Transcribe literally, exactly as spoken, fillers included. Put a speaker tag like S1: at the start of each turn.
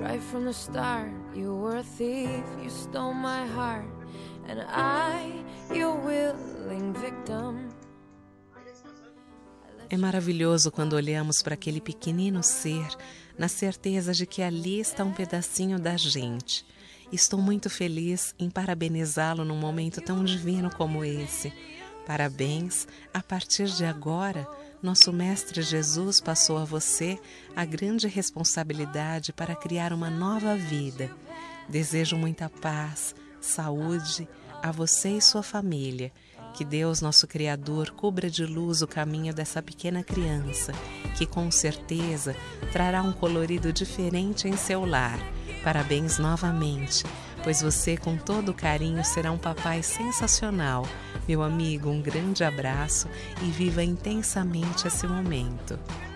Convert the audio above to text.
S1: Right from the start, you were a thief, you stole my heart, and I, your willing victim.
S2: É maravilhoso quando olhamos para aquele pequenino ser, na certeza de que ali está um pedacinho da gente. Estou muito feliz em parabenizá-lo num momento tão divino como esse. Parabéns, a partir de agora, nosso Mestre Jesus passou a você a grande responsabilidade para criar uma nova vida. Desejo muita paz, saúde a você e sua família. Que Deus, nosso Criador, cubra de luz o caminho dessa pequena criança, que com certeza trará um colorido diferente em seu lar. Parabéns novamente, pois você, com todo carinho, será um papai sensacional. Meu amigo, um grande abraço e viva intensamente esse momento.